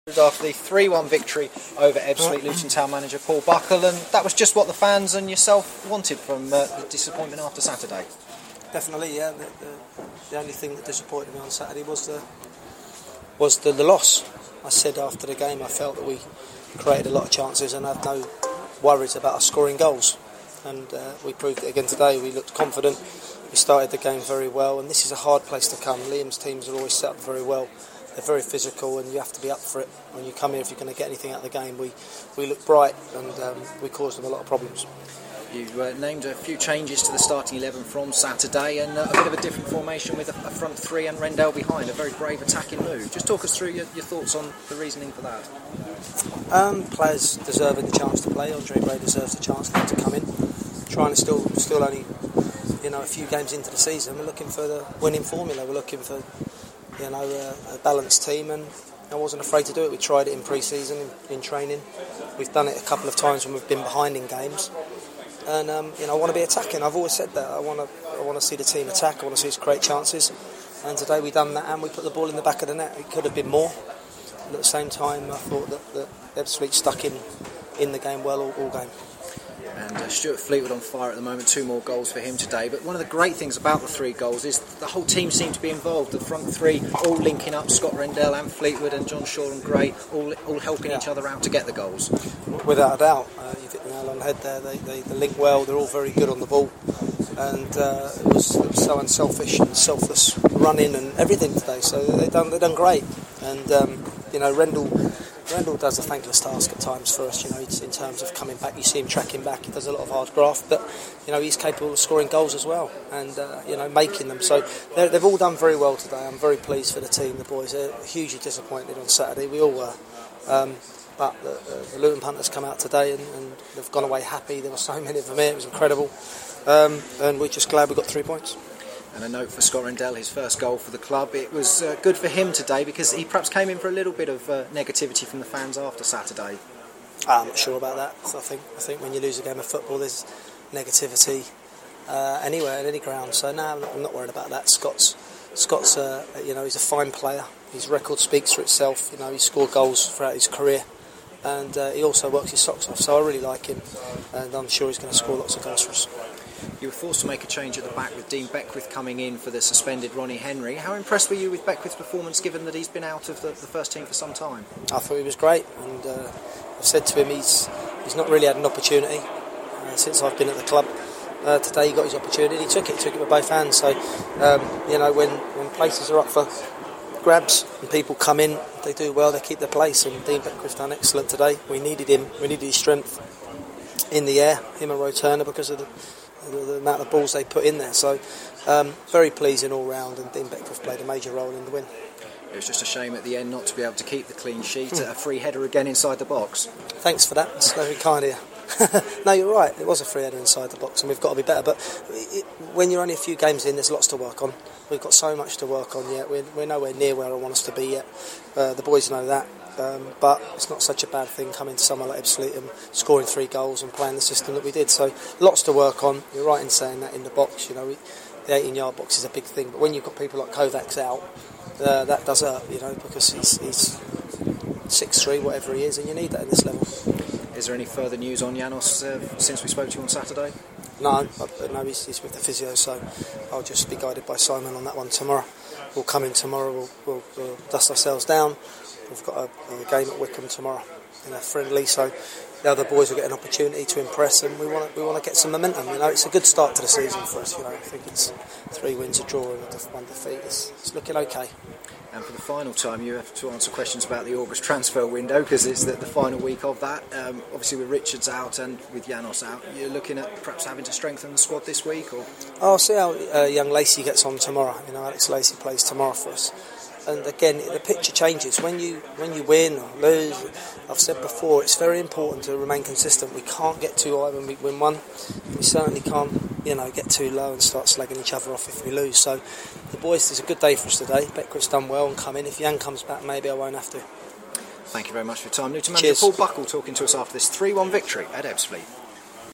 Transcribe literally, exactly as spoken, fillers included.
After the three one victory over Ebbsfleet, Luton Town manager Paul Buckle, and that was just what the fans and yourself wanted from uh, the disappointment after Saturday. Definitely, yeah. The, the, the only thing that disappointed me on Saturday was the was the, the loss. I said after the game I felt that we created a lot of chances and had no worries about us scoring goals, and uh, we proved it again today. We looked confident, we started the game very well, and this is a hard place to come. Liam's teams are always set up very well. They're very physical and you have to be up for it when you come here if you're going to get anything out of the game. We we look bright and um, we caused them a lot of problems. You uh, named a few changes to the starting eleven from Saturday, and uh, a bit of a different formation with a, a front three and Rendell behind, a very brave attacking move. Just talk us through your, your thoughts on the reasoning for that. Um, players deserving the chance to play. Andre Gray deserves the chance now to come in. Trying to still still only you know a few games into the season. We're looking for the winning formula. We're looking for you know a, a balanced team, and I wasn't afraid to do it. We tried it in pre-season, in, in training. We've done it a couple of times when we've been behind in games. And um, you know, I want to be attacking. I've always said that. I want to. I want to see the team attack. I want to see us create chances. And today we done that, and we put the ball in the back of the net. It could have been more. And at the same time, I thought that, that Ebbsfleet stuck in in the game well all, all game. And uh, Stuart Fleetwood on fire at the moment. Two more goals for him today. But one of the great things about the three goals is the whole team seemed to be involved. The front three all linking up. Scott Rendell and Fleetwood and John Shaw and Gray all all helping yeah. each other out to get the goals. Without a doubt, uh, you've hit the nail on the head there. They, they, they link well. They're all very good on the ball, and uh, it, was, it was so unselfish and selfless running and everything today. So they done they done great. And um, you know, Rendell. Rendell does a thankless task at times for us, you know, in terms of coming back. You see him tracking back, he does a lot of hard graft, but, you know, he's capable of scoring goals as well and, uh, you know, making them. So they've all done very well today. I'm very pleased for the team. The boys are hugely disappointed on Saturday. We all were. Um, but the, the, the Luton punters come out today and, and they've gone away happy. There were so many of them here. It was incredible. Um, and we're just glad we got three points. And a note for Scott Rendell, his first goal for the club. It was uh, good for him today because he perhaps came in for a little bit of uh, negativity from the fans after Saturday. I'm not sure about that. So I think I think when you lose a game of football, there's negativity uh, anywhere, at any ground. So no, I'm not, I'm not worried about that. Scott's Scott's uh, you know he's a fine player. His record speaks for itself. You know he's scored goals throughout his career, and uh, he also works his socks off. So I really like him, and I'm sure he's going to score lots of goals for us. You were forced to make a change at the back with Dean Beckwith coming in for the suspended Ronnie Henry. How impressed were you with Beckwith's performance, given that he's been out of the, the first team for some time? I thought he was great, and uh, I've said to him he's he's not really had an opportunity uh, since I've been at the club. Uh, today he got his opportunity, he took it, took it with both hands. So um, you know when, when places are up for grabs and people come in, they do well, they keep their place, and Dean Beckwith's done excellent today. We needed him, we needed his strength in the air, him and Roy Turner, because of the The, the amount of balls they put in there. So um, very pleasing all round, and Dean Beckwith played a major role in the win. It was just a shame at the end not to be able to keep the clean sheet. Mm. A free header again inside the box. Thanks for that, that's very kind of you. No, you're right, it was a free header inside the box and we've got to be better, but it, when you're only a few games in, there's lots to work on. We've got so much to work on yet. We're, we're nowhere near where I want us to be yet. Uh, the boys know that. Um, but it's not such a bad thing coming to somewhere like Ebbsfleet and scoring three goals and playing the system that we did. So lots to work on. You're right in saying that in the box. You know, we, the eighteen-yard box is a big thing. But when you've got people like Kovacs out, uh, that does hurt. You know, because he's, he's six three, whatever he is, and you need that at this level. Is there any further news on Janos uh, since we spoke to you on Saturday? No, but no, he's, he's with the physio, so I'll just be guided by Simon on that one tomorrow. We'll come in tomorrow. We'll, we'll, we'll dust ourselves down. We've got a, a game at Wycombe tomorrow, you know, friendly, so the other boys will get an opportunity to impress, and we want to we want to get some momentum. You know, it's a good start to the season for us. You know, I think it's three wins, a draw, and one defeat. It's, it's looking okay. And for the final time, you have to answer questions about the August transfer window, because it's the, the final week of that. Um, obviously, with Richards out and with Janos out, you're looking at perhaps having to strengthen the squad this week, or? I'll see how uh, young Lacey gets on tomorrow. You know, Alex Lacey plays tomorrow for us. And again, the picture changes when you when you win or lose. I've said before, it's very important to remain consistent. We can't get too high when we win one. We certainly can't, you know, get too low and start slagging each other off if we lose. So, the boys, it's a good day for us today. Beckwith's done well and come in. If Jan comes back, maybe I won't have to. Thank you very much for your time. Luton manager Paul Buckle talking to us after this three one victory at Ebbsfleet.